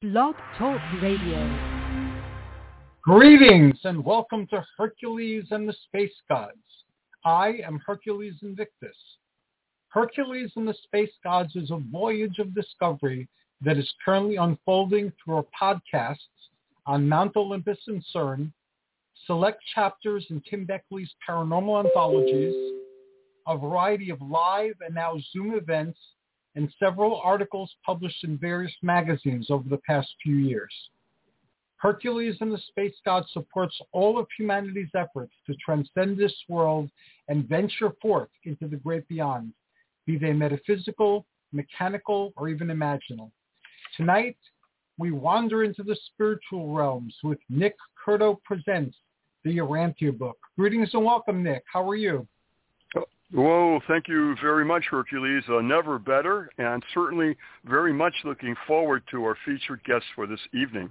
Blog Talk Radio. Greetings and welcome to Hercules and the Space Gods. I am Hercules Invictus. Hercules and the Space Gods is a voyage of discovery that is currently unfolding through our podcasts on Mount Olympus and CERN, select chapters in Tim Beckley's paranormal anthologies, a variety of live and now Zoom events, and several articles published in various magazines over the past few years. Hercules and the Space God supports all of humanity's efforts to transcend this world and venture forth into the great beyond, be they metaphysical, mechanical, or even imaginal. Tonight, we wander into the spiritual realms with Nick Curto Presents the Urantia book. Greetings and welcome, Nick. How are you? Whoa, thank you very much, Hercules. Never better, and certainly very much looking forward to our featured guest for this evening.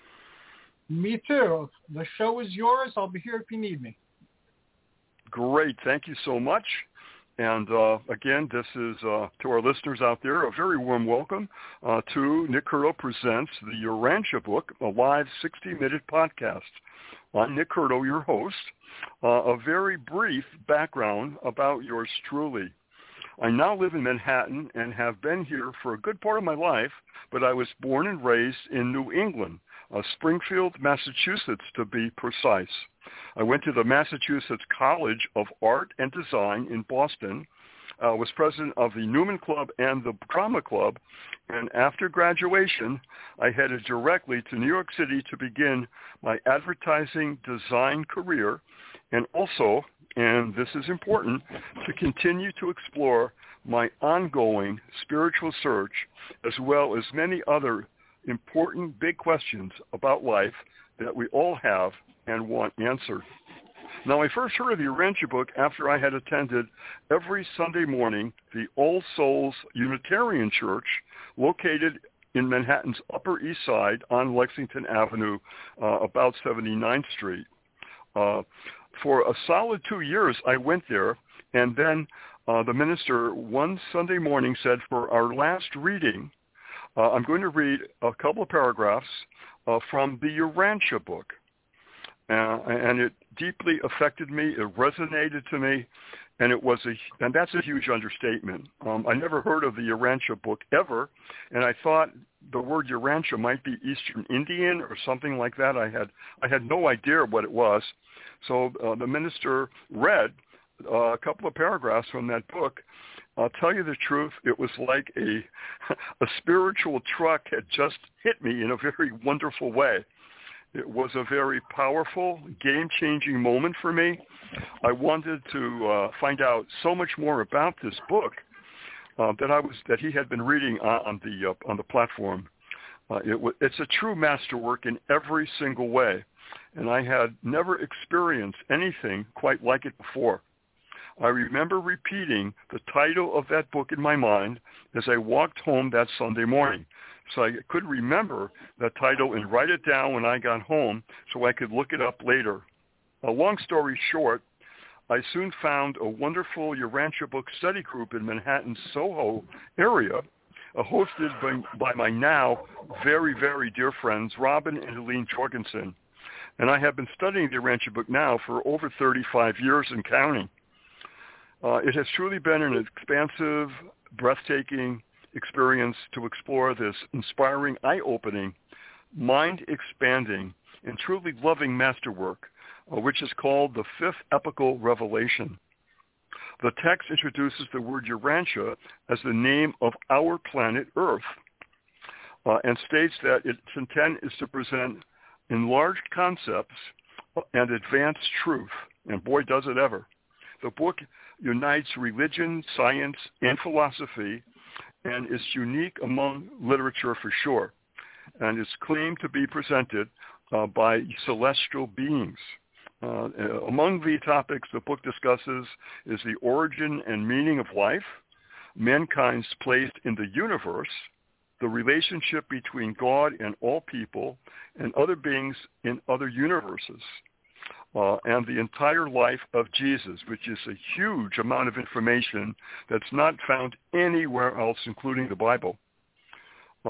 Me too. The show is yours. I'll be here if you need me. Great. Thank you so much. And again, this is, to our listeners out there, a very warm welcome to Nick Curto Presents the Urantia book, a live 60-minute podcast. I'm Nick Curto, your host. A very brief background about yours truly. I now live in Manhattan and have been here for a good part of my life, but I was born and raised in New England, Springfield, Massachusetts, to be precise. I went to the Massachusetts College of Art and Design in Boston, was president of the Newman Club and the Drama Club, and after graduation, I headed directly to New York City to begin my advertising design career, and also, and this is important, to continue to explore my ongoing spiritual search, as well as many other important big questions about life that we all have and want answered. Now, I first heard of the Urantia book after I had attended every Sunday morning the All Souls Unitarian Church located in Manhattan's Upper East Side on Lexington Avenue, about 79th Street. For a solid 2 years, I went there, and then the minister one Sunday morning said, for our last reading, I'm going to read a couple of paragraphs from the Urantia book. And it deeply affected me. It resonated to me, and and that's a huge understatement. I never heard of the Urantia book ever, and I thought the word Urantia might be Eastern Indian or something like that. I had no idea what it was. So the minister read a couple of paragraphs from that book. I'll tell you the truth, it was like a spiritual truck had just hit me in a very wonderful way. It was a very powerful, game-changing moment for me. I wanted to find out so much more about this book that he had been reading on the platform. It's a true masterwork in every single way, and I had never experienced anything quite like it before. I remember repeating the title of that book in my mind as I walked home that Sunday morning. So I could remember that title and write it down when I got home so I could look it up later. A long story short, I soon found a wonderful Urantia book study group in Manhattan's Soho area, hosted by my now very, very dear friends, Robin and Helene Jorgensen. And I have been studying the Urantia book now for over 35 years and counting. It has truly been an expansive, breathtaking experience to explore this inspiring, eye-opening, mind-expanding, and truly loving masterwork, which is called the Fifth Epical Revelation. The text introduces the word Urantia as the name of our planet Earth, and states that its intent is to present enlarged concepts and advanced truth, and boy, does it ever. The book unites religion, science, and philosophy, and is unique among literature for sure, and is claimed to be presented by celestial beings. Among the topics the book discusses is the origin and meaning of life, mankind's place in the universe, the relationship between God and all people and other beings in other universes, and the entire life of Jesus, which is a huge amount of information that's not found anywhere else, including the Bible.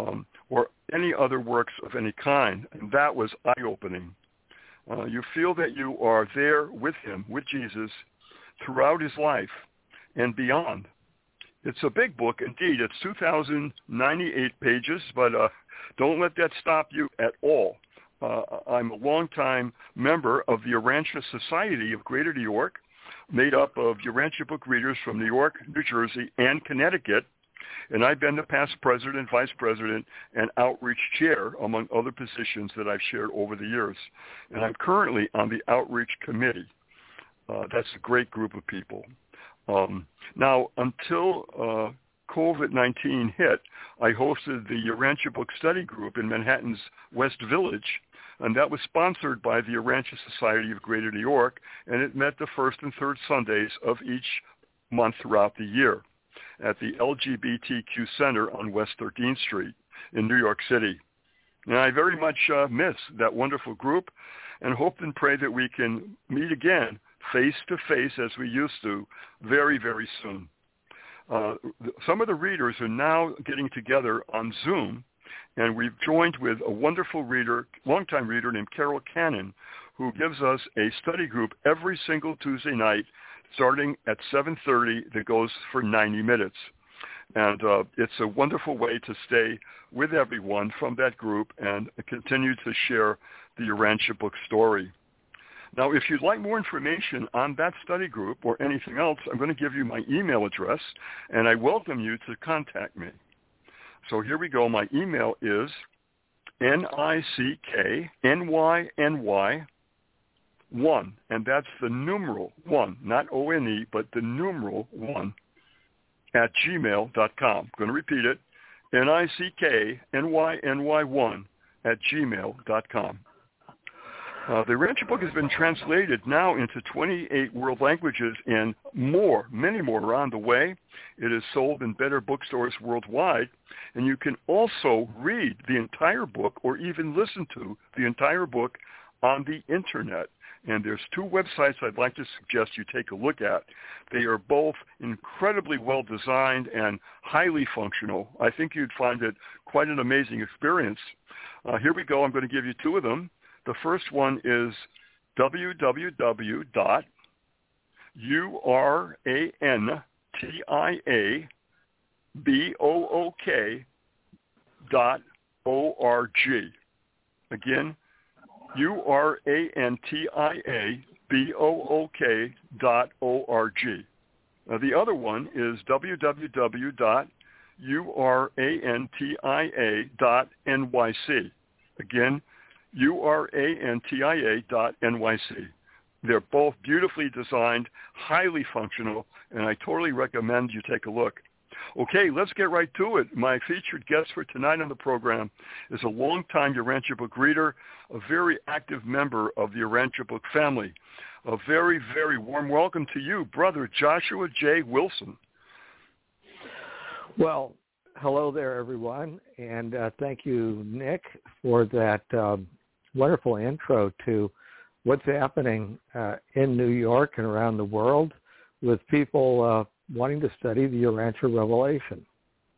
or any other works of any kind. And that was eye-opening. You feel that you are there with him, with Jesus, throughout his life and beyond. It's a big book indeed. It's 2,098 pages, but don't let that stop you at all. I'm a longtime member of the Urantia Society of Greater New York, made up of Urantia book readers from New York, New Jersey, and Connecticut. And I've been the past president, vice president, and outreach chair, among other positions that I've shared over the years. And I'm currently on the outreach committee. That's a great group of people. Now, until COVID-19 hit, I hosted the Urantia Book Study Group in Manhattan's West Village, and that was sponsored by the Urantia Society of Greater New York, and it met the first and third Sundays of each month throughout the year at the LGBTQ Center on West 13th Street in New York City. And I very much miss that wonderful group and hope and pray that we can meet again face-to-face as we used to very, very soon. Some of the readers are now getting together on Zoom, and we've joined with a wonderful reader, longtime reader named Carol Cannon, who gives us a study group every single Tuesday night starting at 7:30 that goes for 90 minutes. And it's a wonderful way to stay with everyone from that group and continue to share the Urantia book story. Now, if you'd like more information on that study group or anything else, I'm going to give you my email address, and I welcome you to contact me. So here we go. My email is NICKNYNY1, and that's the numeral 1, not O-N-E, but the numeral 1, at gmail.com. I'm going to repeat it, NICKNYNY1 at gmail.com. The Urantia book has been translated now into 28 world languages and more, many more are on the way. It is sold in better bookstores worldwide, and you can also read the entire book or even listen to the entire book on the Internet. And there's two websites I'd like to suggest you take a look at. They are both incredibly well designed and highly functional. I think you'd find it quite an amazing experience. Here we go. I'm going to give you two of them. The first one is www.urantiabook.org. Again, urantiabook.org. The other one is www.urantia.nyc. Again, urantia.nyc. They're both beautifully designed, highly functional, and I totally recommend you take a look. Okay, let's get right to it. My featured guest for tonight on the program is a longtime Urantia book reader, a very active member of the Urantia book family. A very, very warm welcome to you, Brother Joshua J. Wilson. Well, hello there, everyone, and thank you, Nick, for that wonderful intro to what's happening in New York and around the world with people wanting to study the Urantia Revelation.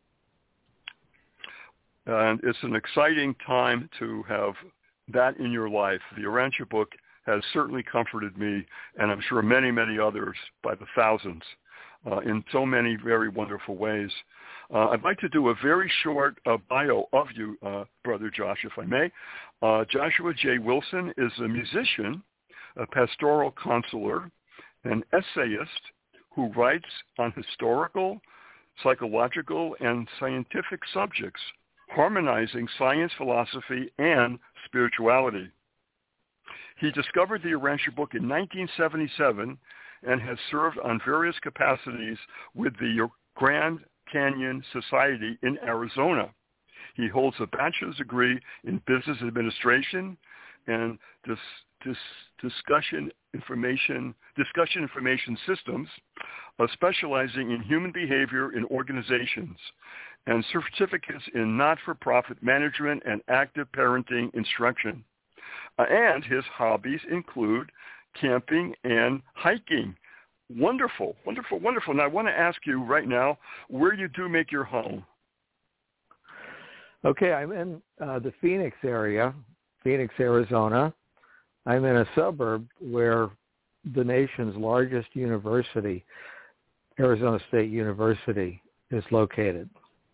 And it's an exciting time to have that in your life. The Urantia book has certainly comforted me, and I'm sure many, many others by the thousands in so many very wonderful ways. I'd like to do a very short bio of you, Brother Josh, if I may. Joshua J. Wilson is a musician, a pastoral counselor, an essayist who writes on historical, psychological, and scientific subjects, harmonizing science, philosophy, and spirituality. He discovered the Urantia book in 1977 and has served on various capacities with the Grand Canyon Society in Arizona. He holds a bachelor's degree in business administration and discussion information systems, specializing in human behavior in organizations, and certificates in not-for-profit management and active parenting instruction. And his hobbies include camping and hiking. Wonderful, wonderful, wonderful. Now, I want to ask you right now where you do make your home. Okay, I'm in the Phoenix area, Phoenix, Arizona. I'm in a suburb where the nation's largest university, Arizona State University, is located.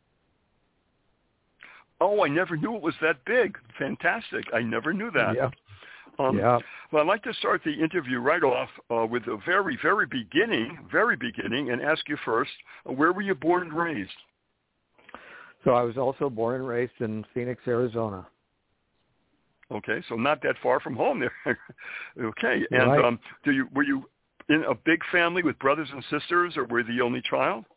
Oh, I never knew it was that big. Fantastic. I never knew that. Yeah. Well, I'd like to start the interview right off with the very, very beginning, and ask you first, where were you born and raised? So I was also born and raised in Phoenix, Arizona. Okay, so not that far from home there. Okay, and right. Were you in a big family with brothers and sisters, or were you the only child?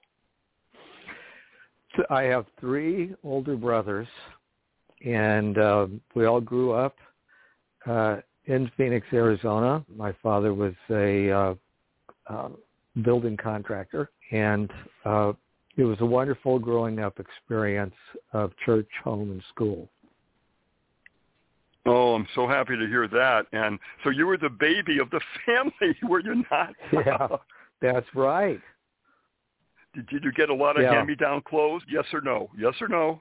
So I have 3 older brothers, and we all grew up in Phoenix, Arizona. My father was a building contractor, and it was a wonderful growing up experience of church, home, and school. Oh, I'm so happy to hear that. And so you were the baby of the family, were you not? Yeah, that's right. Did you get a lot of hand-me-down clothes? Yes or no? Yes or no?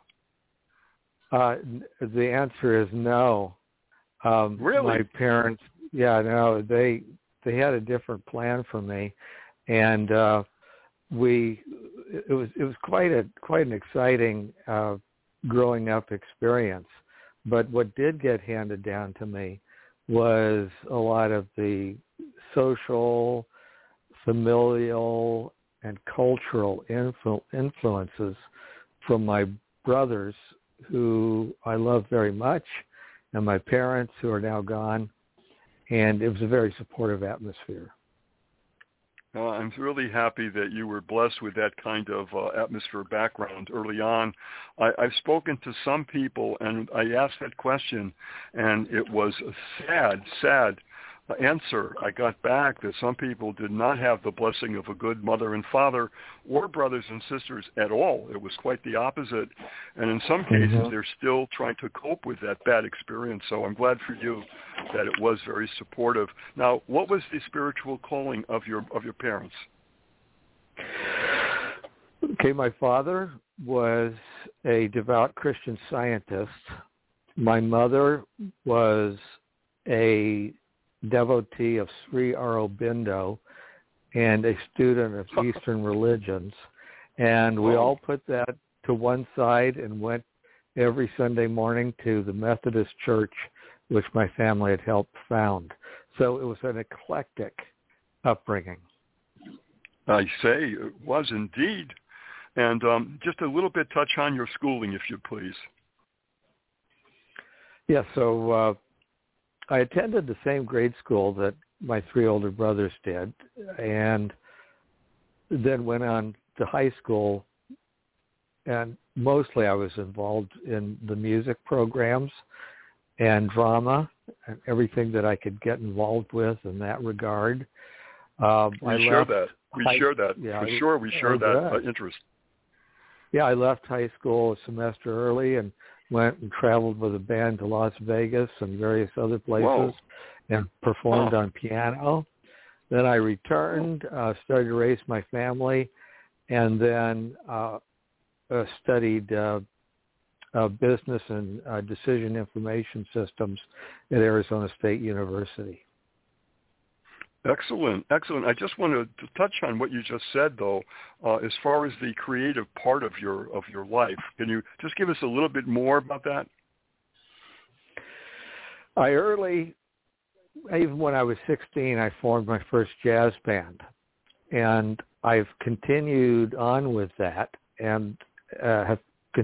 The answer is no. Really? My parents, they had a different plan for me, and it was quite an exciting growing up experience. But what did get handed down to me was a lot of the social, familial, and cultural influences from my brothers, who I love very much, and my parents, who are now gone. And it was a very supportive atmosphere. I'm really happy that you were blessed with that kind of atmosphere background early on. I've spoken to some people, and I asked that question, and it was a sad answer I got back, that some people did not have the blessing of a good mother and father or brothers and sisters at all. It was quite the opposite. And in some cases, they're still trying to cope with that bad experience. So I'm glad for you that it was very supportive. Now, what was the spiritual calling of your parents? Okay, my father was a devout Christian Scientist. My mother was a devotee of Sri Aurobindo and a student of Eastern religions. And we all put that to one side and went every Sunday morning to the Methodist church, which my family had helped found. So it was an eclectic upbringing. I say it was indeed. And just a little bit touch on your schooling, if you please. Yeah, so I attended the same grade school that my 3 older brothers did, and then went on to high school, and mostly I was involved in the music programs and drama and everything that I could get involved with in that regard. We share that. Yeah, For sure, we share that interest. Yeah, I left high school a semester early and went and traveled with a band to Las Vegas and various other places and performed on piano. Then I returned, started to raise my family, and then studied business and decision information systems at Arizona State University. Excellent. I just wanted to touch on what you just said, though, as far as the creative part of your life. Can you just give us a little bit more about that? Even when I was 16, I formed my first jazz band, and I've continued on with that, and I've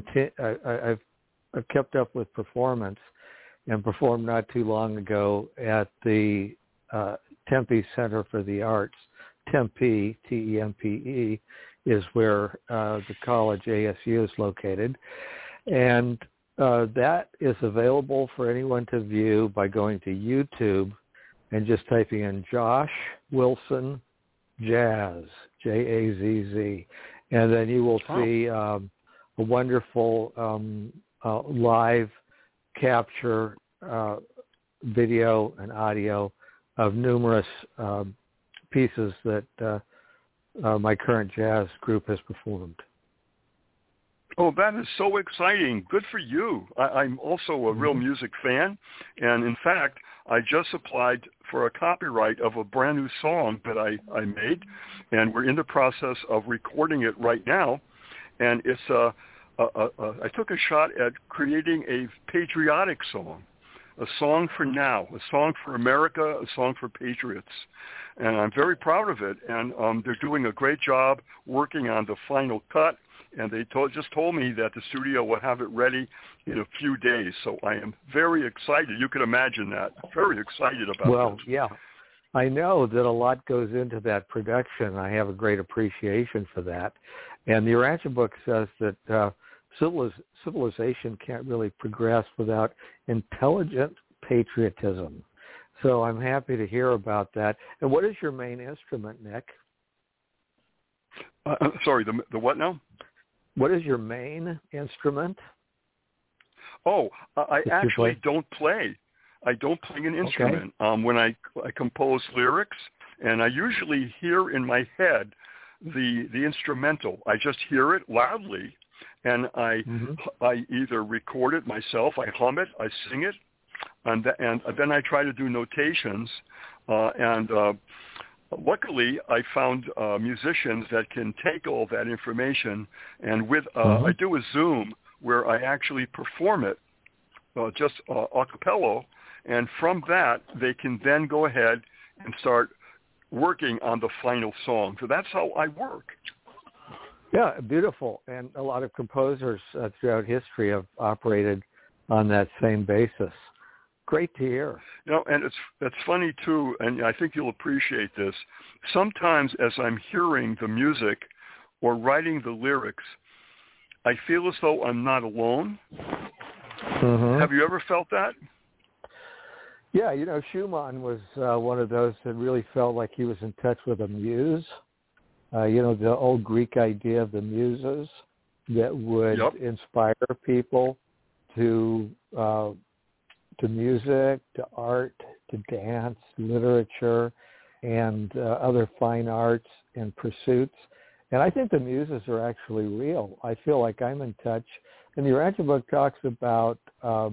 kept up with performance, and performed not too long ago at the Tempe Center for the Arts. Tempe, Tempe, is where the college ASU is located. And that is available for anyone to view by going to YouTube and just typing in Josh Wilson Jazz, Jazz. And then you will see a wonderful live capture video and audio of numerous pieces that my current jazz group has performed. Oh, that is so exciting. Good for you. I'm also a real music fan. And in fact, I just applied for a copyright of a brand new song that I made. And we're in the process of recording it right now. And it's I took a shot at creating a patriotic song, a song for now, a song for America, a song for patriots. And I'm very proud of it. And they're doing a great job working on the final cut. And they just told me that the studio will have it ready in a few days. So I am very excited. You can imagine that. Very excited about Well, this. yeah. I know that a lot goes into that production. I have a great appreciation for that. And the Urantia book says that civilization can't really progress without intelligent patriotism. So I'm happy to hear about that. And what is your main instrument, Nick? Sorry, the what now? What is your main instrument? Oh, I actually don't play. I don't play an instrument. Okay. When I compose lyrics, and I usually hear in my head the instrumental. I just hear it loudly, and I either record it myself, I hum it, I sing it, and then I try to do notations. Luckily, I found musicians that can take all that information, and with I do a Zoom where I actually perform it just a cappella, and from that they can then go ahead and start working on the final song. So that's how I work. Yeah, beautiful. And a lot of composers throughout history have operated on that same basis. Great to hear. You know, and it's funny too, and I think you'll appreciate this. Sometimes as I'm hearing the music or writing the lyrics, I feel as though I'm not alone. Have you ever felt that? Yeah, you know, Schumann was one of those that really felt like he was in touch with a muse. You know, the old Greek idea of the muses that would inspire people to music, to art, to dance, literature, and other fine arts and pursuits. And I think the muses are actually real. I feel like I'm in touch. And the Urantia book talks about, how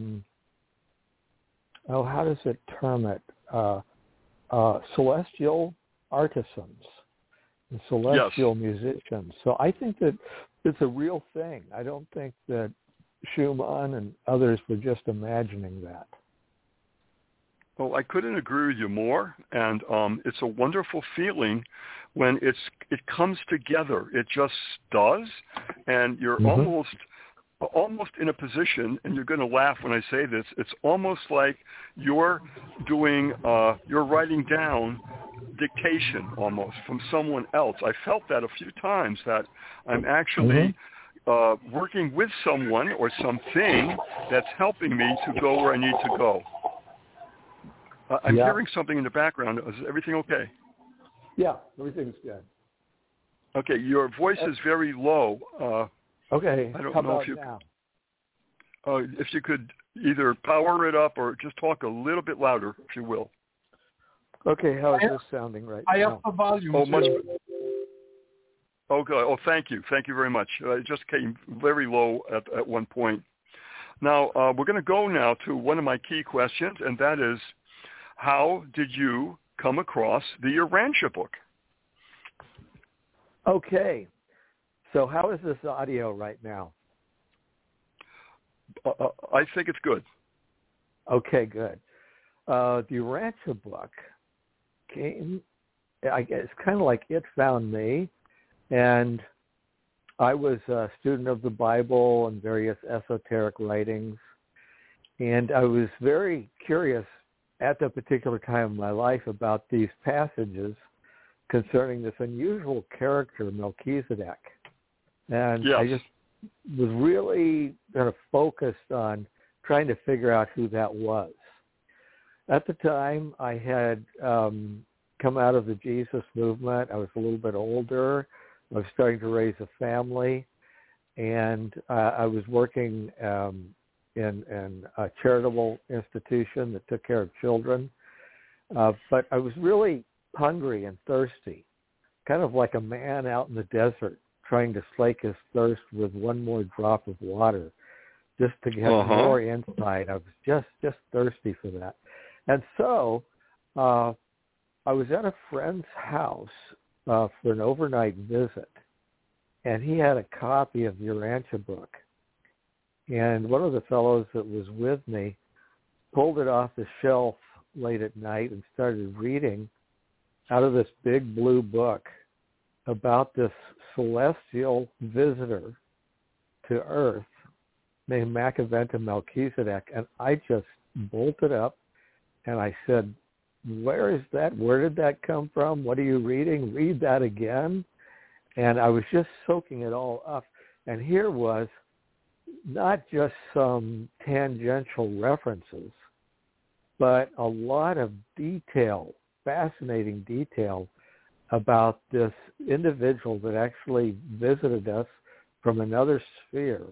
does it term it? Celestial artisans and celestial musicians. So I think that it's a real thing. I don't think that Schumann and others were just imagining that. Well, I couldn't agree with you more, and it's a wonderful feeling when it comes together. It just does, and you're almost in a position, and you're going to laugh when I say this, it's almost like you're writing down dictation almost from someone else. I felt that a few times, that I'm actually working with someone or something that's helping me to go where I need to go. I'm hearing something in the background. Is everything okay? Yeah, everything's good. Okay, your voice is very low. Okay, I don't how know about if you now? If you could either power it up or just talk a little bit louder, if you will. Okay, how is this sounding right now? I have the volume. Much. Oh, good. Oh, thank you. Thank you very much. It just came very low at one point. Now, we're going to go now to one of my key questions, and that is, how did you come across the Urantia book? Okay. So how is this audio right now? I think it's good. Okay, good. The Urantia book came, I guess, kind of like it found me. And I was a student of the Bible and various esoteric writings. And I was very curious at that particular time of my life about these passages concerning this unusual character, Melchizedek. And I just was really kind of focused on trying to figure out who that was. At the time, I had come out of the Jesus movement. I was a little bit older. I was starting to raise a family, and I was working in a charitable institution that took care of children. But I was really hungry and thirsty, kind of like a man out in the desert trying to slake his thirst with one more drop of water, just to get more insight. I was just thirsty for that. And so I was at a friend's house for an overnight visit, and he had a copy of the Urantia book. And one of the fellows that was with me pulled it off the shelf late at night and started reading out of this big blue book about this celestial visitor to Earth named Macaventa Melchizedek. And I just bolted up and I said, where is that? Where did that come from? What are you reading? Read that again. And I was just soaking it all up. And here was not just some tangential references, but a lot of detail, fascinating detail about this individual that actually visited us from another sphere,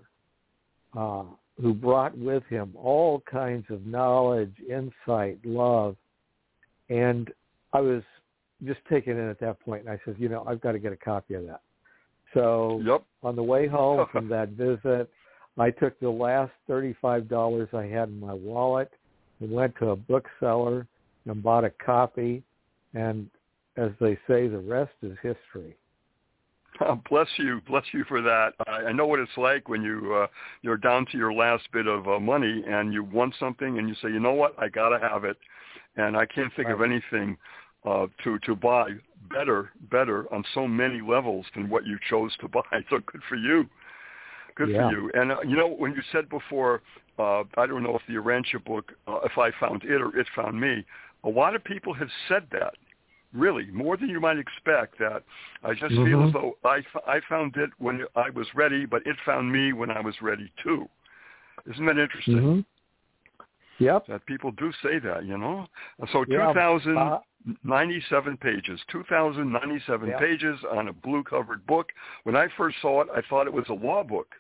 who brought with him all kinds of knowledge, insight, love. And I was just taken in at that point, and I said, I've got to get a copy of that. So on the way home from that visit, I took the last $35 I had in my wallet and went to a bookseller and bought a copy. And as they say, the rest is history. Bless you for that. I know what it's like when you're down to your last bit of money and you want something and you say, you know what, I gotta have it, and I can't think of anything to buy better on so many levels than what you chose to buy. So good for you. Good for you. And when you said before, I don't know if the Urantia book, if I found it or it found me, a lot of people have said that. Really, more than you might expect, that I just feel as though I found it when I was ready, but it found me when I was ready too. Isn't that interesting? Yep. That people do say that, So 2,097 pages, 2,097 pages on a blue-covered book. When I first saw it, I thought it was a law book.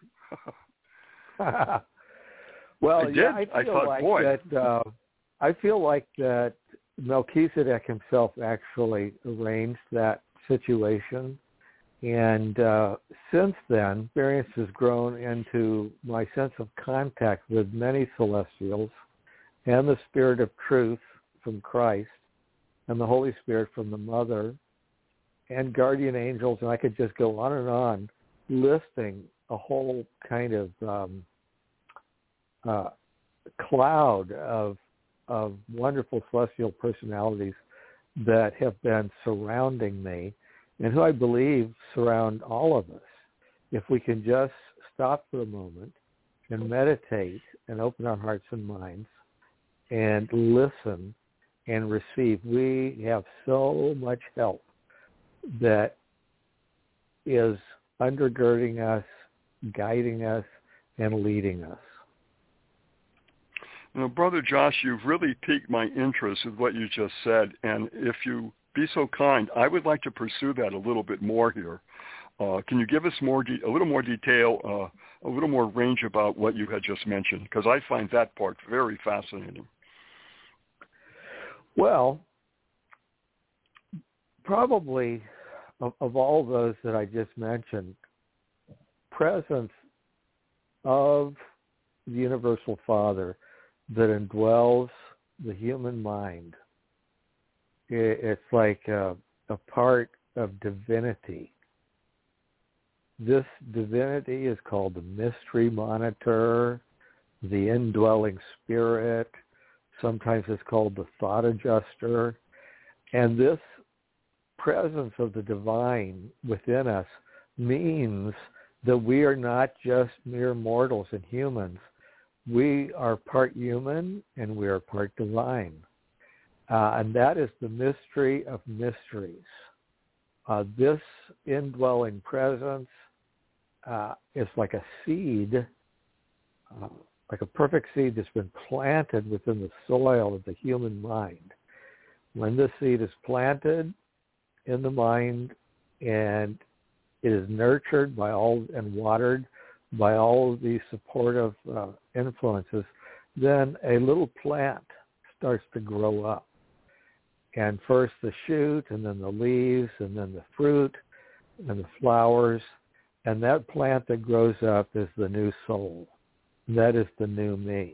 Well, I did. I thought, I feel like that Melchizedek himself actually arranged that situation. And since then, experience has grown into my sense of contact with many celestials and the Spirit of Truth from Christ and the Holy Spirit from the Mother and guardian angels. And I could just go on listing a whole kind of cloud of wonderful celestial personalities that have been surrounding me and who I believe surround all of us. If we can just stop for a moment and meditate and open our hearts and minds and listen and receive, we have so much help that is undergirding us, guiding us, and leading us. Brother Josh, you've really piqued my interest with what you just said, and if you be so kind, I would like to pursue that a little bit more here. Can you give us a little more detail, a little more range about what you had just mentioned? Because I find that part very fascinating. Well, probably of all those that I just mentioned, presence of the Universal Father that indwells the human mind. It's like a part of divinity. This divinity is called the mystery monitor, the indwelling spirit. Sometimes it's called the thought adjuster. And this presence of the divine within us means that we are not just mere mortals and humans. We are part human and we are part divine. And that is the mystery of mysteries. This indwelling presence is like a seed, like a perfect seed that's been planted within the soil of the human mind. When this seed is planted in the mind and it is nurtured by all and watered by all of these supportive influences, then a little plant starts to grow up. And first the shoot, and then the leaves, and then the fruit, and the flowers. And that plant that grows up is the new soul. That is the new me.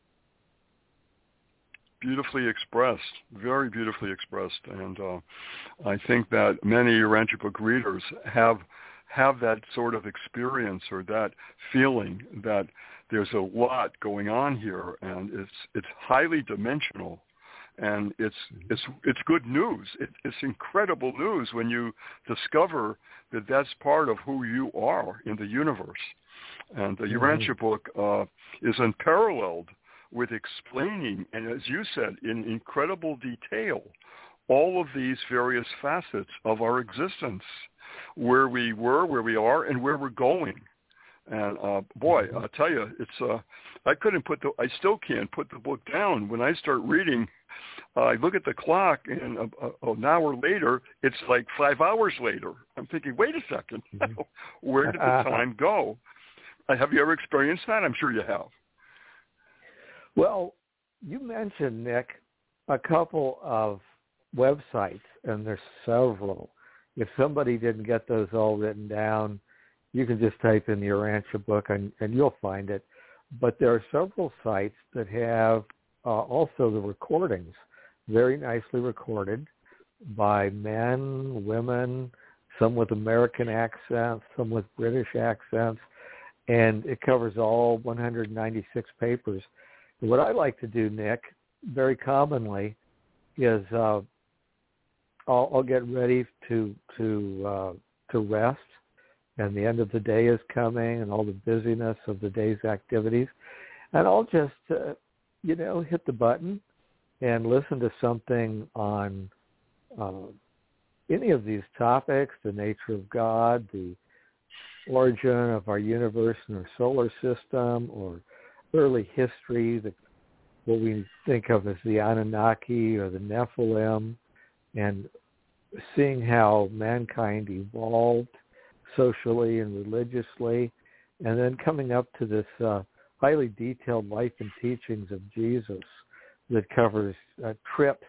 Beautifully expressed, very beautifully expressed. And I think that many Urantia book readers have that sort of experience or that feeling that there's a lot going on here, and it's highly dimensional, and it's good news. It's incredible news when you discover that that's part of who you are in the universe. And the Urantia book is unparalleled with explaining, and as you said, in incredible detail, all of these various facets of our existence, where we were, where we are, and where we're going. And boy, I'll tell you, it's I still can't put the book down. When I start reading, I look at the clock, and an hour later, it's like 5 hours later. I'm thinking, wait a second, where did the time go? Have you ever experienced that? I'm sure you have. Well, you mentioned, Nick, a couple of websites, and there's several. If somebody didn't get those all written down, you can just type in the Urantia book and you'll find it. But there are several sites that have also the recordings, very nicely recorded by men, women, some with American accents, some with British accents, and it covers all 196 papers. And what I like to do, Nick, very commonly is I'll get ready to rest, and the end of the day is coming, and all the busyness of the day's activities, and I'll just hit the button and listen to something on any of these topics: the nature of God, the origin of our universe and our solar system, or early history, what we think of as the Anunnaki or the Nephilim, and seeing how mankind evolved socially and religiously, and then coming up to this highly detailed life and teachings of Jesus that covers trips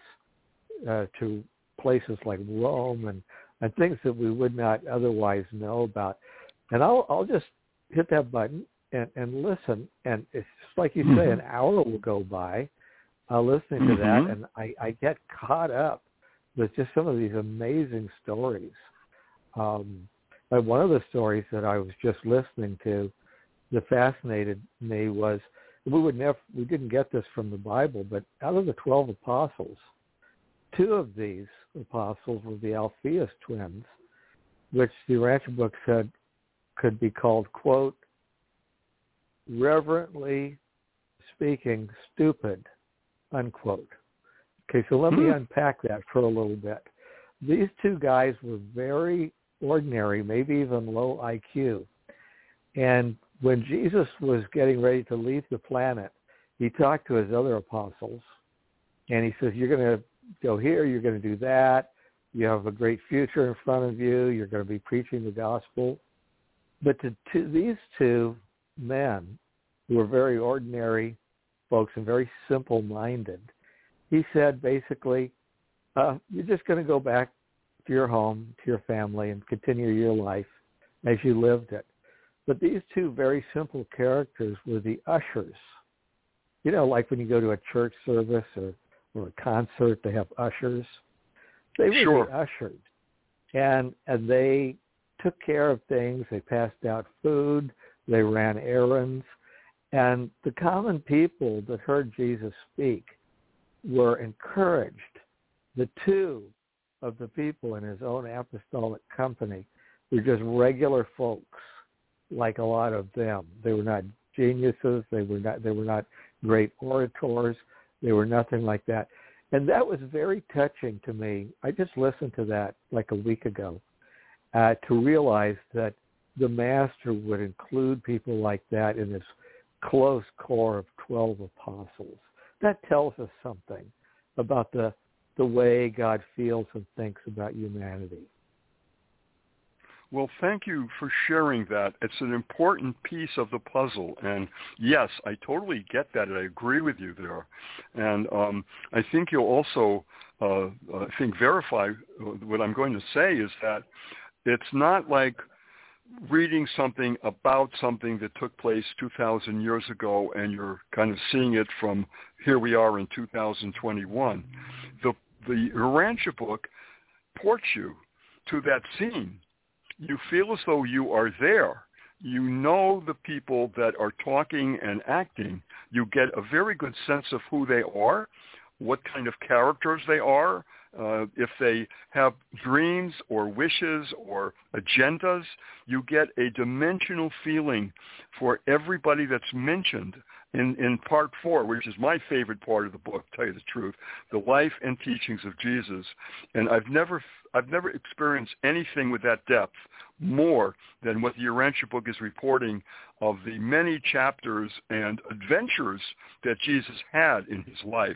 to places like Rome and things that we would not otherwise know about. And I'll just hit that button and listen, and it's just like you say, an hour will go by listening to that, and I get caught up with just some of these amazing stories. But one of the stories that I was just listening to that fascinated me was, we didn't get this from the Bible, but out of the 12 apostles, 2 of these apostles were the Alphaeus twins, which the Urantia book said could be called, quote, reverently speaking, stupid, unquote. Okay, so let me unpack that for a little bit. These 2 guys were very ordinary, maybe even low IQ. And when Jesus was getting ready to leave the planet, he talked to his other apostles, and he says, you're going to go here, you're going to do that, you have a great future in front of you, you're going to be preaching the gospel. But to these 2 men, who were very ordinary folks and very simple-minded, he said basically, you're just going to go back to your home, to your family, and continue your life as you lived it. But these 2 very simple characters were the ushers. You know, like when you go to a church service or a concert, they have ushers. They were the ushers. And they took care of things. They passed out food. They ran errands. And the common people that heard Jesus speak were encouraged. The 2 of the people in his own apostolic company were just regular folks, like a lot of them. They were not geniuses. They were not great orators. They were nothing like that. And that was very touching to me. I just listened to that like a week ago to realize that the Master would include people like that in his close core of 12 apostles. That tells us something about the way God feels and thinks about humanity. Well, thank you for sharing that. It's an important piece of the puzzle. And yes, I totally get that, and I agree with you there. And I think you'll also, verify what I'm going to say is that it's not like reading something about something that took place 2,000 years ago, and you're kind of seeing it from here we are in 2021. The Urantia book ports you to that scene. You feel as though you are there. You know the people that are talking and acting. You get a very good sense of who they are, what kind of characters they are, if they have dreams or wishes or agendas. You get a dimensional feeling for everybody that's mentioned in part 4, which is my favorite part of the book, to tell you the truth, the life and teachings of Jesus. And I've never experienced anything with that depth more than what the Urantia book is reporting of the many chapters and adventures that Jesus had in his life.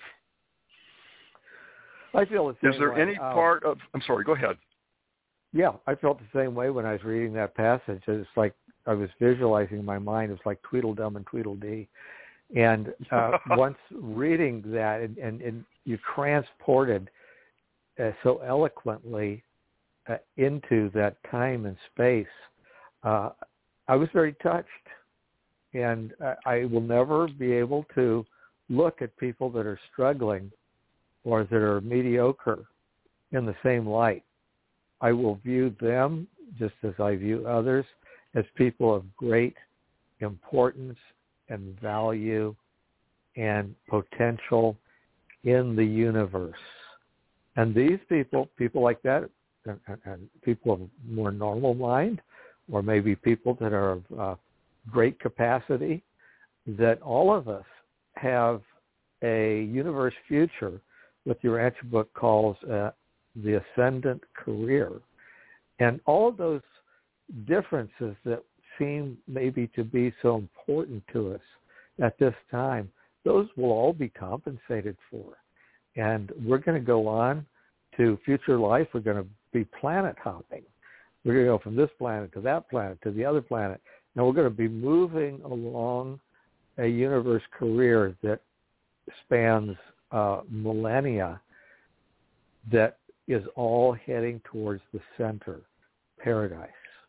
I feel the same way. Is there any part of... I'm sorry, go ahead. Yeah, I felt the same way when I was reading that passage. It's like I was visualizing in my mind. It was like Tweedledum and Tweedledee. And once reading that, and you transported so eloquently into that time and space, I was very touched. And I will never be able to look at people that are struggling or that are mediocre in the same light. I will view them, just as I view others, as people of great importance and value and potential in the universe. And these people like that, and people of more normal mind, or maybe people that are of great capacity, that all of us have a universe future, what the Urantia book calls the ascendant career. And all of those differences that seem maybe to be so important to us at this time, those will all be compensated for. And we're going to go on to future life. We're going to be planet hopping. We're going to go from this planet to that planet to the other planet. And we're going to be moving along a universe career that spans millennia, that is all heading towards the center, paradise.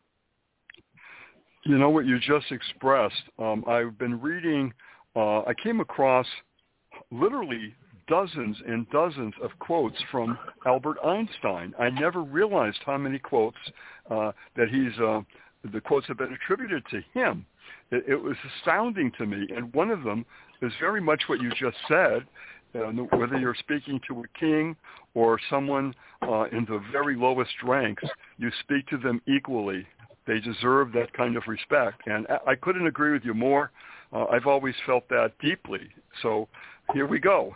You know what you just expressed? I've been reading, I came across literally dozens and dozens of quotes from Albert Einstein. I never realized how many quotes that the quotes have been attributed to him. It was astounding to me. And one of them is very much what you just said. Whether you're speaking to a king or someone in the very lowest ranks, you speak to them equally. They deserve that kind of respect. And I couldn't agree with you more. I've always felt that deeply. So here we go.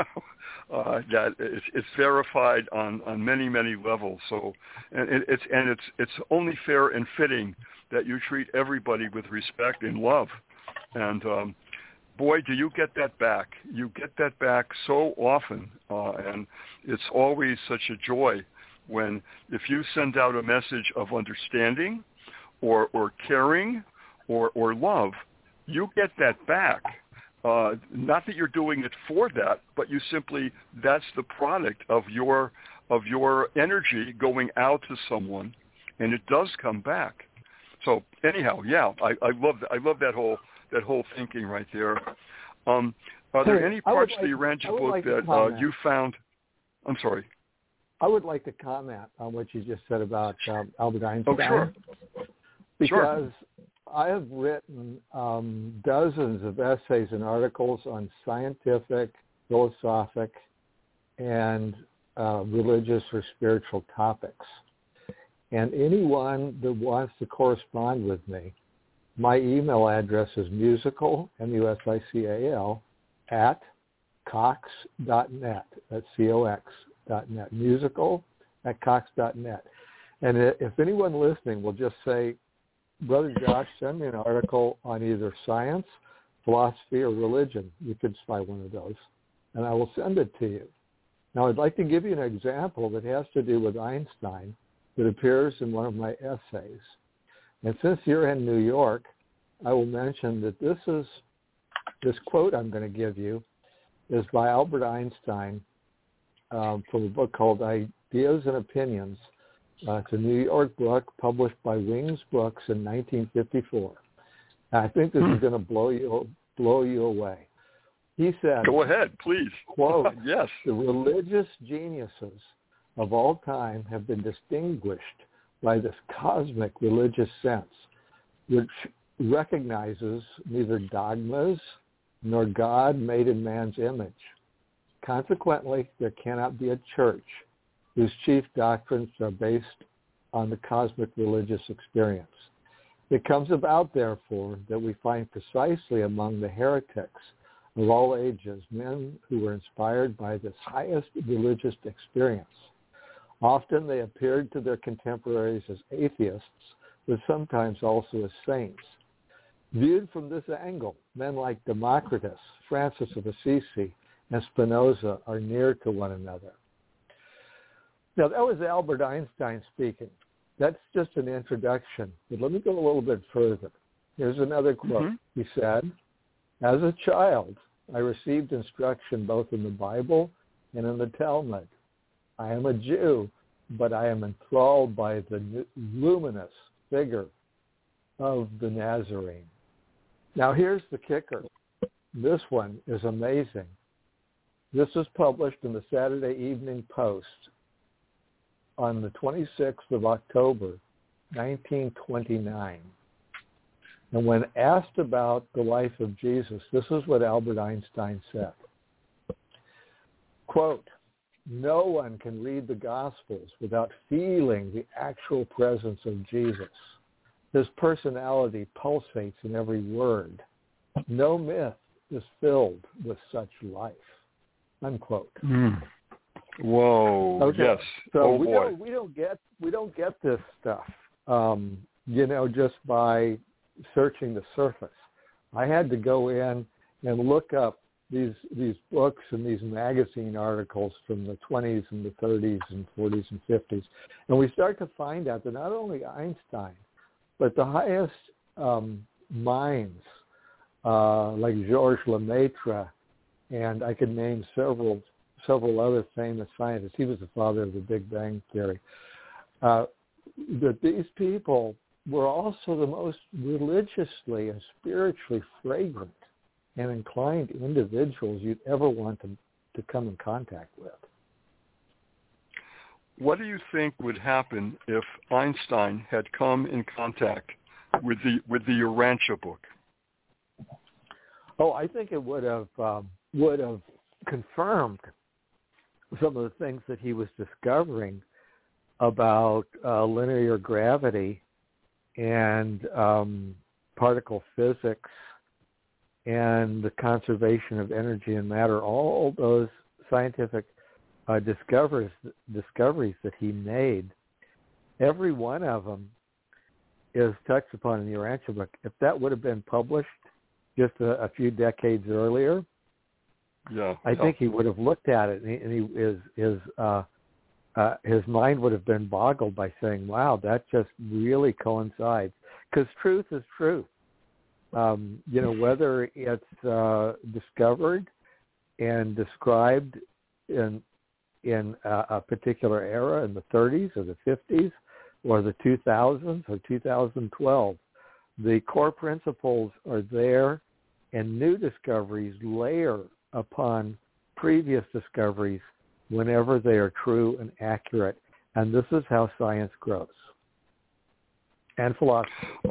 That it's verified on many, many levels. So it's only fair and fitting that you treat everybody with respect and love. And boy, do you get that back. You get that back so often, and it's always such a joy when, if you send out a message of understanding or caring or love, you get that back. Not that you're doing it for that, but you simply, that's the product of your energy going out to someone, and it does come back. So anyhow, yeah, I love that whole thinking right there. Are there any parts of the Urantia book that you found? I'm sorry. I would like to comment on what you just said about Albert Einstein. Oh, sure. Because I have written dozens of essays and articles on scientific, philosophic, and religious or spiritual topics. And anyone that wants to correspond with me, my email address is musical, musical, at cox.net. That's cox.net. Musical at cox.net. And if anyone listening will just say, Brother Josh, send me an article on either science, philosophy, or religion. You could spy one of those, and I will send it to you. Now, I'd like to give you an example that has to do with Einstein that appears in one of my essays. And since you're in New York, I will mention that this quote I'm going to give you is by Albert Einstein from a book called Ideas and Opinions, It's a New York book published by Wings Books in 1954. I think this is going to blow you away. He said, "Go ahead, please." Quote, "Yes, the religious geniuses of all time have been distinguished by this cosmic religious sense, which recognizes neither dogmas nor God made in man's image. Consequently, there cannot be a church whose chief doctrines are based on the cosmic religious experience. It comes about, therefore, that we find precisely among the heretics of all ages men who were inspired by this highest religious experience. Often they appeared to their contemporaries as atheists, but sometimes also as saints. Viewed from this angle, men like Democritus, Francis of Assisi, and Spinoza are near to one another. Now, that was Albert Einstein speaking. That's just an introduction, but let me go a little bit further. Here's another quote. He said, as a child, I received instruction both in the Bible and in the Talmud. I am a Jew, but I am enthralled by the luminous figure of the Nazarene. Now, here's the kicker. This one is amazing. This was published in the Saturday Evening Post on the 26th of October, 1929. And when asked about the life of Jesus, this is what Albert Einstein said. Quote, no one can read the Gospels without feeling the actual presence of Jesus. His personality pulsates in every word. No myth is filled with such life. Unquote. Whoa. Okay. Yes. So boy. we don't get this stuff, just by searching the surface. I had to go in and look up these books and these magazine articles from the 20s and the 30s and 40s and 50s, and we start to find out that not only Einstein, but the highest minds like Georges Lemaitre, and I could name several other famous scientists. He was the father of the Big Bang Theory. That these people were also the most religiously and spiritually fragrant and inclined individuals you'd ever want to come in contact with. What do you think would happen if Einstein had come in contact with the Urantia book? Oh, I think it would have confirmed some of the things that he was discovering about linear gravity and particle physics and the conservation of energy and matter. All those scientific discoveries that he made, every one of them is touched upon in the Urantia book. If that would have been published just a few decades earlier, I think he would have looked at it, and his mind would have been boggled by saying, wow, that just really coincides. Because truth is truth. Whether it's discovered and described in a particular era in the 30s or the 50s or the 2000s or 2012, the core principles are there, and new discoveries layer upon previous discoveries whenever they are true and accurate. And this is how science grows. And philosophy.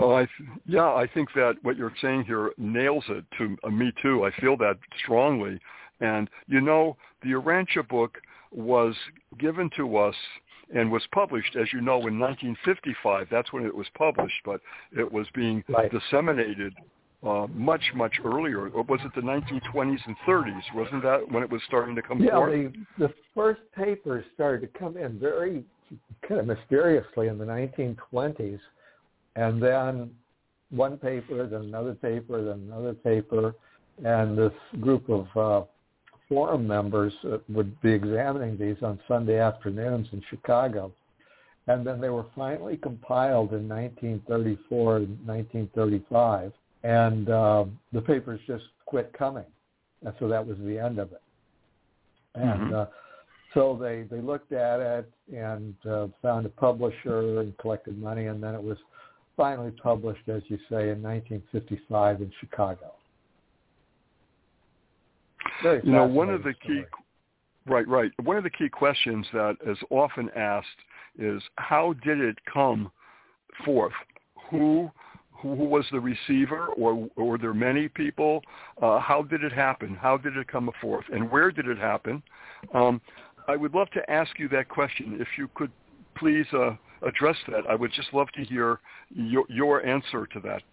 I think that what you're saying here nails it to me too. I feel that strongly. And the Urantia book was given to us and was published, as you know, in 1955. That's when it was published, but it was being disseminated much, much earlier. Or was it the 1920s and 30s? Wasn't that when it was starting to come forth? Yeah, the first papers started to come in very kind of mysteriously in the 1920s. And then one paper, then another paper, then another paper, and this group of forum members would be examining these on Sunday afternoons in Chicago. And then they were finally compiled in 1934 and 1935, and the papers just quit coming. And so that was the end of it. And So they looked at it and found a publisher and collected money, and then it was finally published, as you say, in 1955 in Chicago. Very one of the key, right. One of the key questions that is often asked is, how did it come forth? Who was the receiver, or were there many people? How did it happen? How did it come forth, and where did it happen? I would love to ask you that question. If you could please address that, I would just love to hear your answer to that.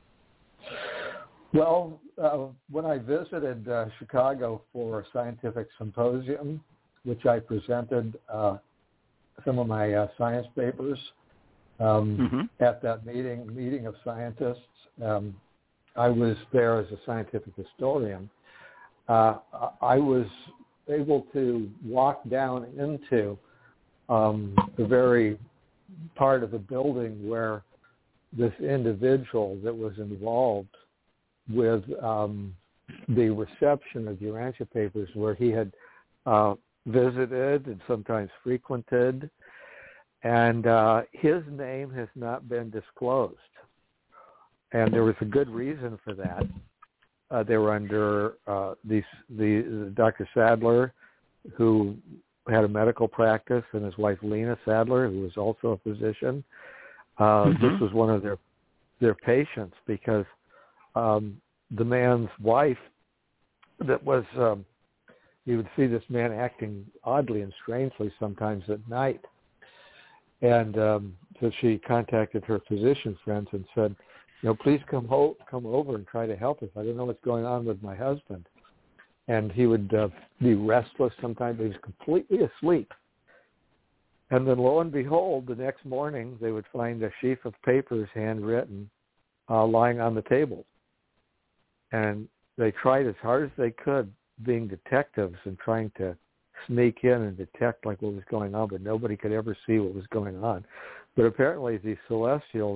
Well, when I visited Chicago for a scientific symposium, which I presented some of my science papers at that meeting of scientists, I was there as a scientific historian. I was able to walk down into the very part of the building where this individual that was involved with the reception of Urantia papers, where he had visited and sometimes frequented, and his name has not been disclosed. And there was a good reason for that. They were under the Dr. Sadler, who had a medical practice, and his wife Lena Sadler, who was also a physician. This was one of their patients, because the man's wife, that was, you would see this man acting oddly and strangely sometimes at night. And so she contacted her physician friends and said, please come over and try to help us. I don't know what's going on with my husband. And he would be restless sometimes. He was completely asleep. And then lo and behold, the next morning, they would find a sheaf of papers, handwritten, lying on the table. And they tried as hard as they could, being detectives and trying to sneak in and detect what was going on, but nobody could ever see what was going on. But apparently these Celestials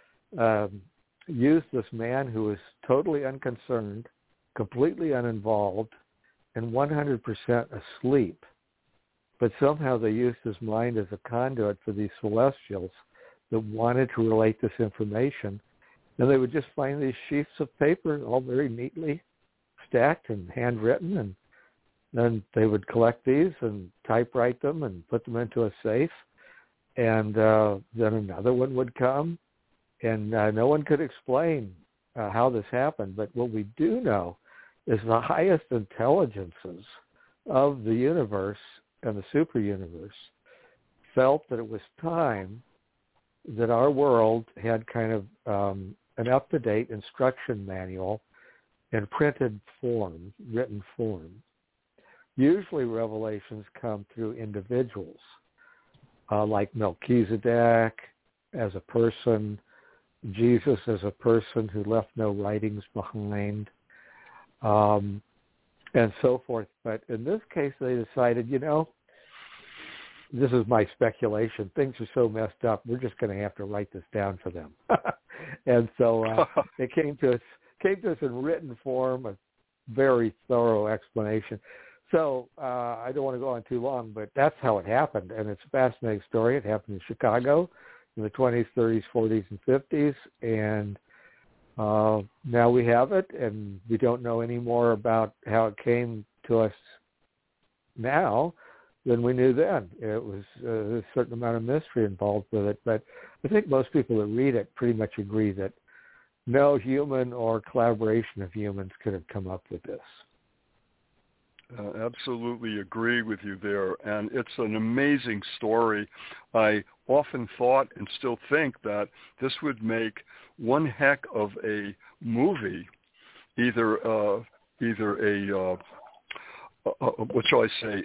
used this man who was totally unconcerned, completely uninvolved, and 100% asleep. But somehow they used his mind as a conduit for these Celestials that wanted to relate this information. And they would just find these sheets of paper all very neatly stacked and handwritten, and then they would collect these and typewrite them and put them into a safe. And then another one would come, and no one could explain how this happened. But what we do know is the highest intelligences of the universe and the super universe felt that it was time that our world had kind of an up-to-date instruction manual in printed form, written form. Usually revelations come through individuals, like Melchizedek as a person, Jesus as a person who left no writings behind, and so forth. But in this case, they decided, this is my speculation, things are so messed up, we're just going to have to write this down for them. And so it came to us in written form, a very thorough explanation. So I don't want to go on too long, but that's how it happened. And it's a fascinating story. It happened in Chicago in the 20s, 30s, 40s, and 50s. And now we have it, and we don't know any more about how it came to us now than we knew then. It was a certain amount of mystery involved with it. But I think most people that read it pretty much agree that no human or collaboration of humans could have come up with this. Absolutely agree with you there. And it's an amazing story. I often thought and still think that this would make one heck of a movie, either a what shall I say,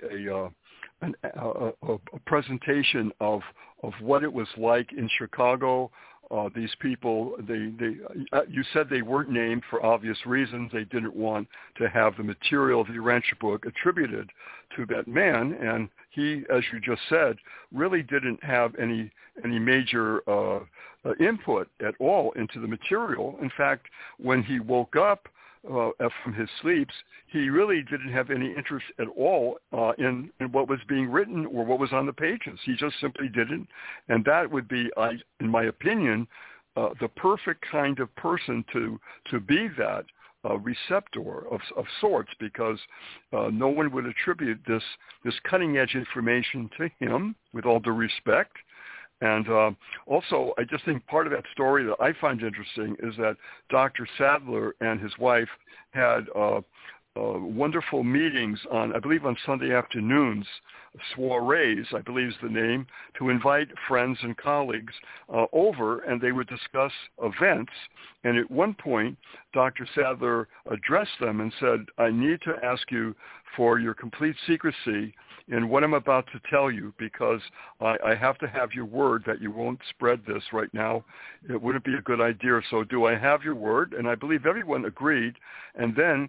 a presentation of what it was like in Chicago. These people, you said they weren't named for obvious reasons. They didn't want to have the material of the Urantia book attributed to that man, and he, as you just said, really didn't have any major input at all into the material. In fact, when he woke up from his sleeps, he really didn't have any interest at all in what was being written or what was on the pages. He just simply didn't. And that would be, in my opinion, the perfect kind of person to be that receptor of sorts, because no one would attribute this cutting-edge information to him, with all due respect. And also, I just think part of that story that I find interesting is that Dr. Sadler and his wife had wonderful meetings I believe on Sunday afternoons, soirees, I believe is the name, to invite friends and colleagues over, and they would discuss events. And at one point, Dr. Sadler addressed them and said, I need to ask you for your complete secrecy in what I'm about to tell you, because I have to have your word that you won't spread this right now. It wouldn't be a good idea. So do I have your word? And I believe everyone agreed. And then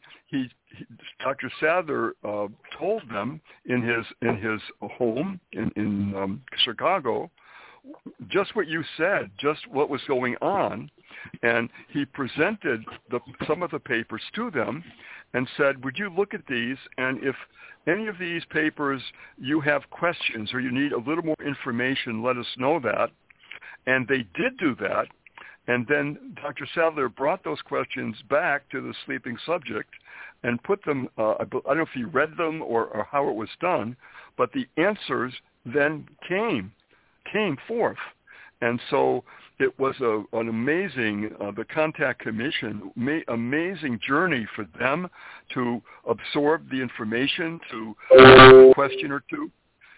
Dr. Sadler told them in his home in Chicago just what you said, just what was going on. And he presented some of the papers to them and said, would you look at these, and if any of these papers you have questions or you need a little more information, let us know that. And they did do that. And then Dr. Sadler brought those questions back to the sleeping subject and put them, I don't know if he read them or how it was done, but the answers then came forth. And so it was an amazing, the Contact Commission, amazing journey for them to absorb the information, to ask a question or two,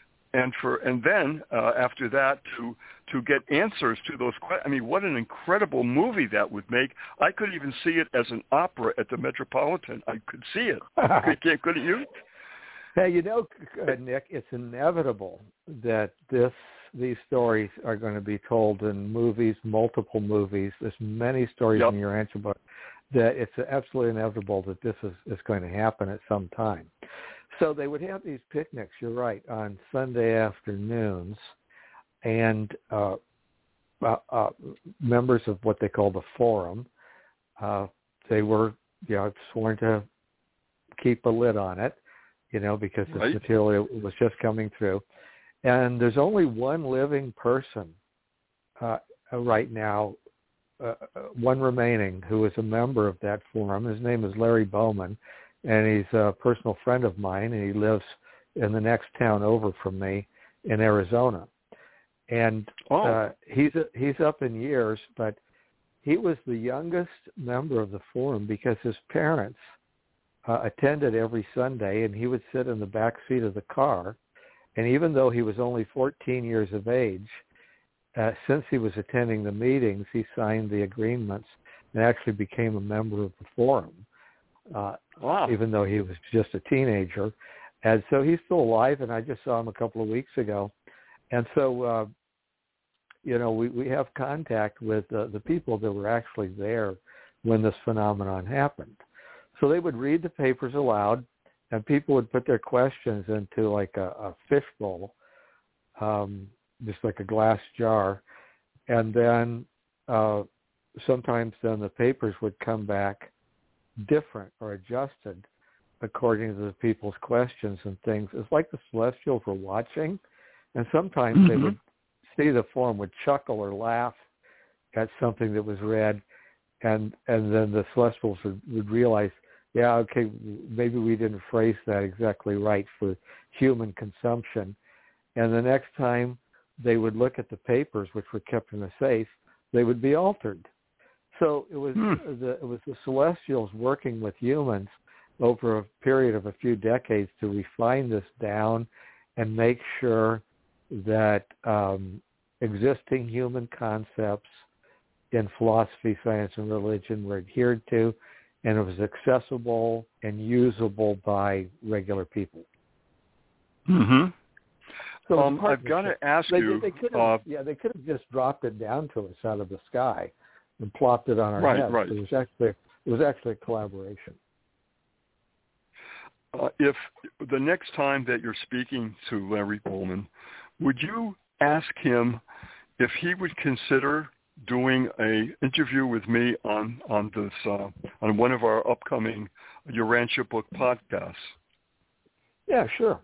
and then after that to get answers to those questions. I mean, what an incredible movie that would make. I could even see it as an opera at the Metropolitan. I could see it. Couldn't you? Hey, Nick, it's inevitable that these stories are going to be told in movies, multiple movies. There's many stories in your answer book that it's absolutely inevitable that this is going to happen at some time. So they would have these picnics, you're right, on Sunday afternoons, and members of what they call the forum, they were sworn to keep a lid on it, because this material was just coming through. And there's only one living person right now, one remaining, who is a member of that forum. His name is Larry Bowman, and he's a personal friend of mine, and he lives in the next town over from me in Arizona. And he's up in years, but he was the youngest member of the forum because his parents attended every Sunday, and he would sit in the back seat of the car. And even though he was only 14 years of age, since he was attending the meetings, he signed the agreements and actually became a member of the forum, even though he was just a teenager. And so he's still alive, and I just saw him a couple of weeks ago. And so, we have contact with the people that were actually there when this phenomenon happened. So they would read the papers aloud, and people would put their questions into like a fishbowl, just like a glass jar. And then sometimes then the papers would come back different or adjusted according to the people's questions and things. It's like the Celestials were watching, and sometimes they would see the forum would chuckle or laugh at something that was read, and then the Celestials would realize, yeah, okay, maybe we didn't phrase that exactly right for human consumption. And the next time they would look at the papers, which were kept in a safe, they would be altered. So it was the Celestials working with humans over a period of a few decades to refine this down and make sure that existing human concepts in philosophy, science, and religion were adhered to, and it was accessible and usable by regular people. Mm-hmm. So I've got to ask you. They could have just dropped it down to us out of the sky and plopped it on our heads. Right. It was actually a collaboration. If the next time that you're speaking to Larry Bowman, would you ask him if he would consider doing a interview with me on one of our upcoming Urantia Book podcasts? Yeah, sure.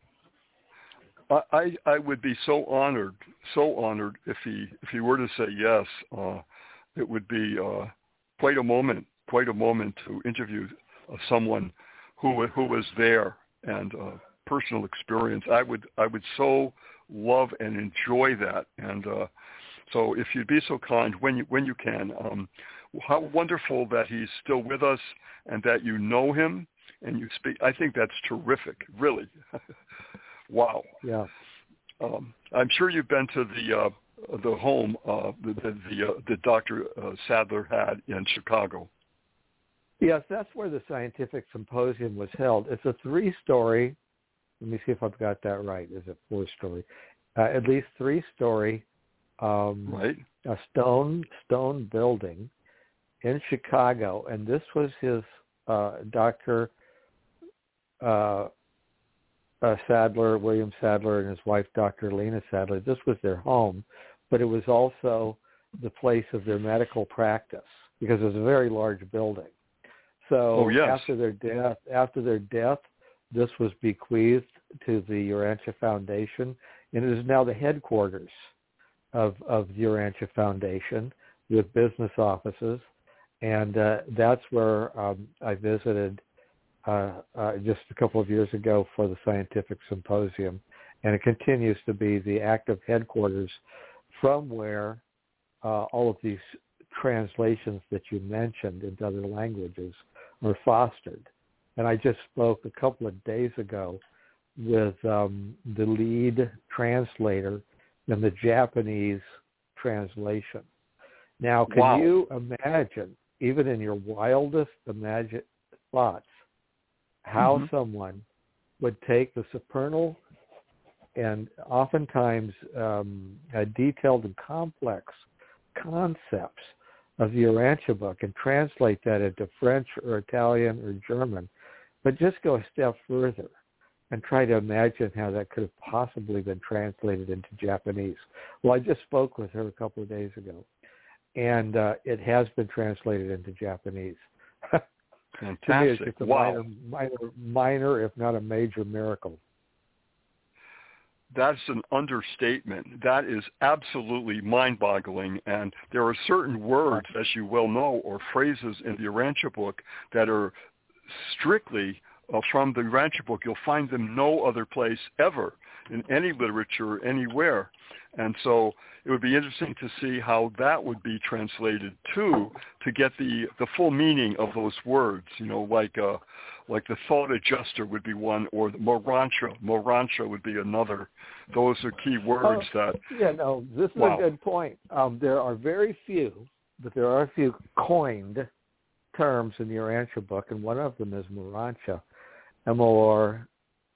I would be so honored if he were to say yes. It would be quite a moment to interview someone who was there and personal experience. I would so love and enjoy that. And so if you'd be so kind, when you can, how wonderful that he's still with us and that you know him and you speak. I think that's terrific, really. Wow. Yeah. I'm sure you've been to the home that Dr. Sadler had in Chicago. Yes, that's where the scientific symposium was held. It's a 3-story. Let me see if I've got that right. Is it 4-story? At least 3-story. Right. A stone building in Chicago, and this was his Dr. Sadler, William Sadler, and his wife, Dr. Lena Sadler. This was their home, but it was also the place of their medical practice because it was a very large building. So after their death, this was bequeathed to the Urantia Foundation, and it is now the headquarters of the Urantia Foundation with business offices, and that's where I visited just a couple of years ago for the scientific symposium, and it continues to be the active headquarters from where all of these translations that you mentioned into other languages were fostered. And I just spoke a couple of days ago with the lead translator in the Japanese translation. Now, can you imagine, even in your wildest thoughts, how someone would take the supernal and oftentimes detailed and complex concepts of the Urantia book and translate that into French or Italian or German, but just go a step further and try to imagine how that could have possibly been translated into Japanese. Well, I just spoke with her a couple of days ago, and it has been translated into Japanese. Fantastic. To me, it's just a minor, if not a major miracle. That's an understatement. That is absolutely mind-boggling. And there are certain words, as you well know, or phrases in the Urantia book that are strictly from the Urantia book. You'll find them no other place ever in any literature anywhere. And so it would be interesting to see how that would be translated too, to get the full meaning of those words. You know, like the thought adjuster would be one, or the morancha would be another. Those are key words that. Yeah, no, this is a good point. There are very few, but there are a few coined terms in the Urantia book, and one of them is morancha, Mortia,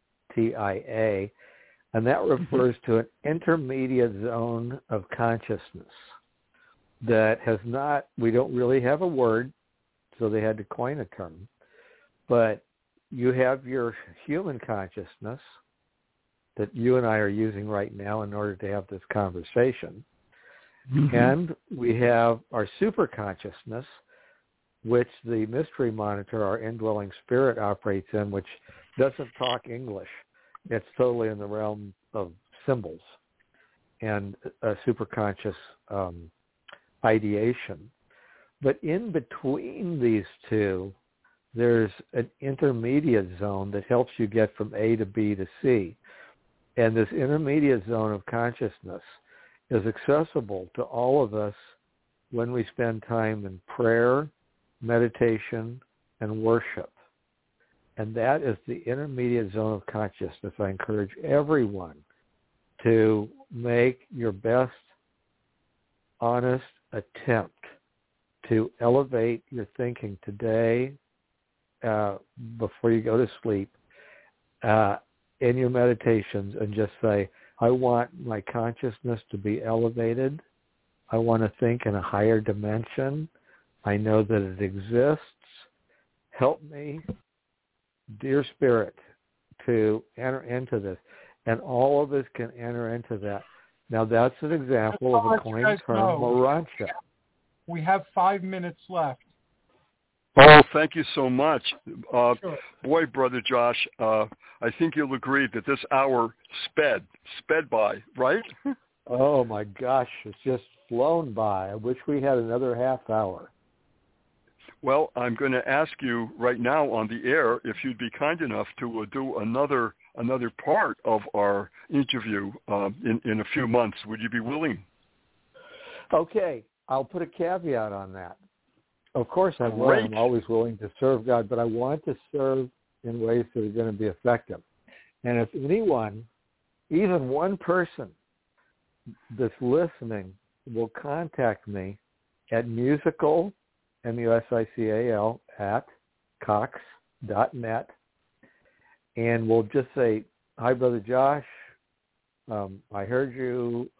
and that refers to an intermediate zone of consciousness that has not, we don't really have a word, so they had to coin a term, but you have your human consciousness that you and I are using right now in order to have this conversation, and we have our super consciousness, which the mystery monitor, our indwelling spirit, operates in, which doesn't talk English. It's totally in the realm of symbols and a superconscious ideation. But in between these two, there's an intermediate zone that helps you get from A to B to C. And this intermediate zone of consciousness is accessible to all of us when we spend time in prayer, meditation, and worship. And that is the intermediate zone of consciousness. I encourage everyone to make your best honest attempt to elevate your thinking today before you go to sleep in your meditations, and just say, I want my consciousness to be elevated. I want to think in a higher dimension. I know that it exists. Help me, dear Spirit, to enter into this. And all of us can enter into that Now, that's an example of a coined term, Morancha. We have 5 minutes left. Oh, thank you so much. Sure. Boy, Brother Josh, I think you'll agree that this hour sped by, right? Oh, my gosh, it's just flown by. I wish we had another half hour. Well, I'm going to ask you right now on the air if you'd be kind enough to do another part of our interview in a few months. Would you be willing? Okay, I'll put a caveat on that. Of course, I'm always willing to serve God, but I want to serve in ways that are going to be effective. And if anyone, even one person that's listening, will contact me at musical, musical, at cox.net, and we'll just say, hi, Brother Josh, I heard you.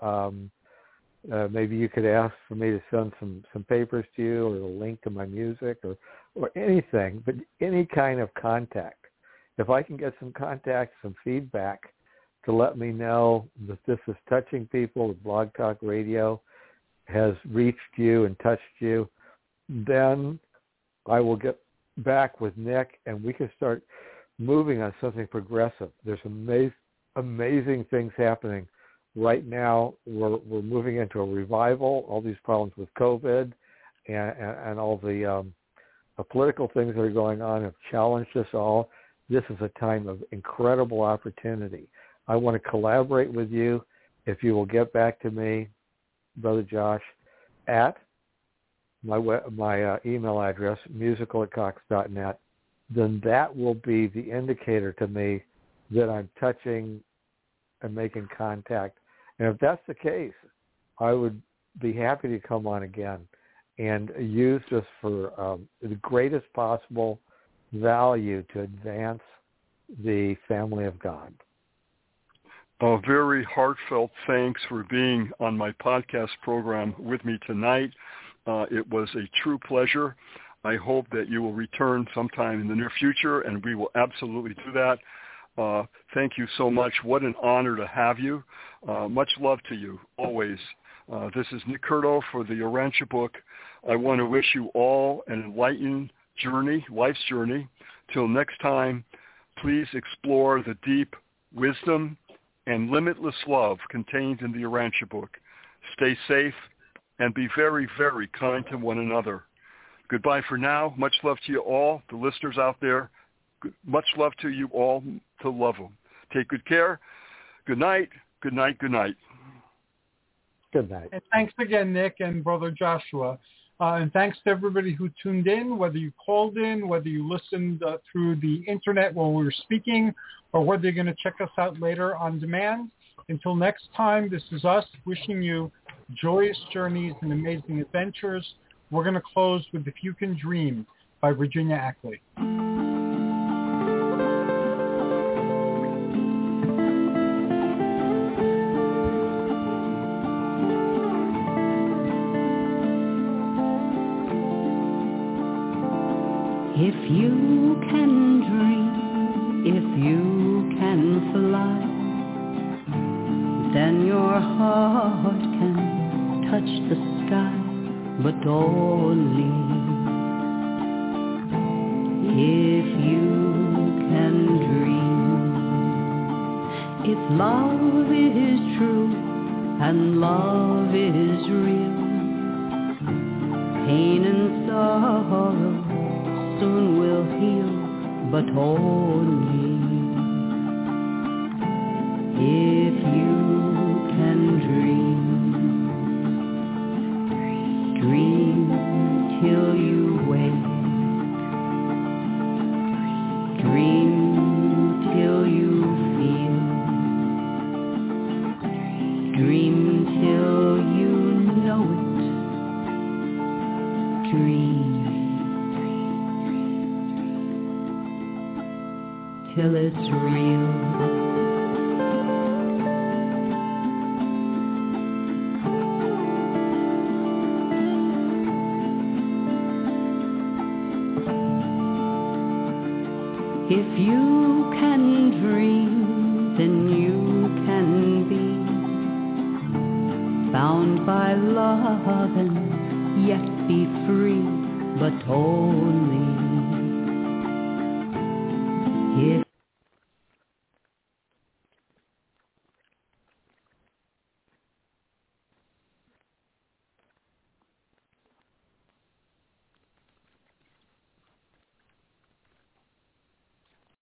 Maybe you could ask for me to send some papers to you or a link to my music or anything, but any kind of contact. If I can get some contact, some feedback to let me know that this is touching people, that Blog Talk Radio has reached you and touched you, then I will get back with Nick and we can start moving on something progressive. There's amazing things happening. Right now, we're moving into a revival. All these problems with COVID and all the political things that are going on have challenged us all. This is a time of incredible opportunity. I want to collaborate with you. If you will get back to me, Brother Josh, at my email address, musical@cox.net, then that will be the indicator to me that I'm touching and making contact. And if that's the case, I would be happy to come on again and use this for the greatest possible value to advance the family of God. A very heartfelt thanks for being on my podcast program with me tonight. It was a true pleasure. I hope that you will return sometime in the near future, and we will absolutely do that. Thank you so much. What an honor to have you. Much love to you, always. This is Nick Curto for the Urantia book. I want to wish you all an enlightened journey, life's journey. Till next time, please explore the deep wisdom and limitless love contained in the Urantia book. Stay safe and be very, very kind to one another. Goodbye for now. Much love to you all, the listeners out there. Much love to you all, to love them. Take good care. Good night. Good night. Good night. Good night. And thanks again, Nick and Brother Joshua. And thanks to everybody who tuned in, whether you called in, whether you listened through the internet while we were speaking, or whether you're going to check us out later on demand. Until next time, this is us wishing you joyous journeys and amazing adventures. We're going to close with If You Can Dream by Virginia Ackley. If you can dream, if you can fly, then your heart can touch the sky, but only if you can dream. If love is true and love is real, pain and sorrow soon will heal, but only if you can dream. Dream till you wake, dream till you feel, dream till you know it, dream till it's real. If you can dream, then you can be told me